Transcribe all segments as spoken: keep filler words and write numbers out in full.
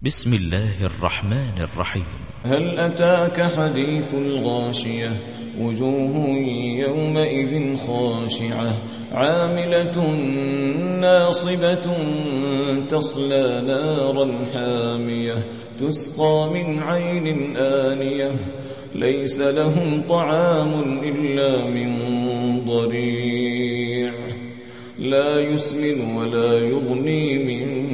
بسم الله الرحمن الرحيم. هل أتاك حديث الغاشية وجوه يومئذ خاشعة عاملة ناصبة تصلى نارا حامية تسقى من عين آنية ليس لهم طعام إلا من ضريع لا يسمن ولا يغني من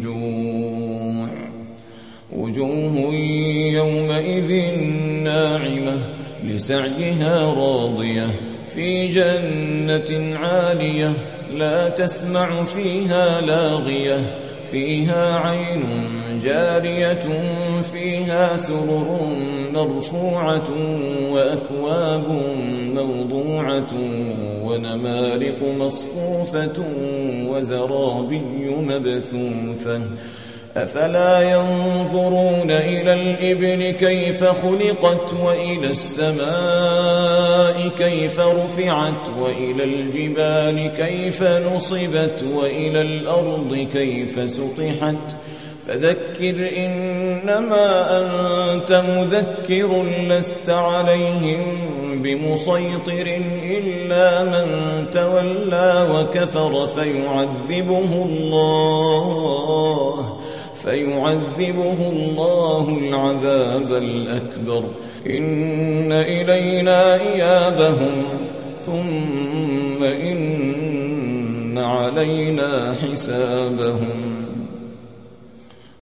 وجوه يومئذ ناعمة لسعيها راضية في جنة عالية لا تسمع فيها لاغية فيها عين جارية فيها سرر مرفوعة وأكواب موضوعة ونمارق مصفوفة وزرابي مبثوثة أفلا ينظرون إلى الإبل كيف خلقت وإلى السماء كيف رفعت وإلى الجبال كيف نصبت وإلى الأرض كيف سطحت فذكر إنما أنت مذكر لست عليهم بمسيطر إلا من تولى وكفر فيعذبه الله فيعذبه الله العذاب الأكبر إن إلينا إيابهم ثم إن علينا حسابهم.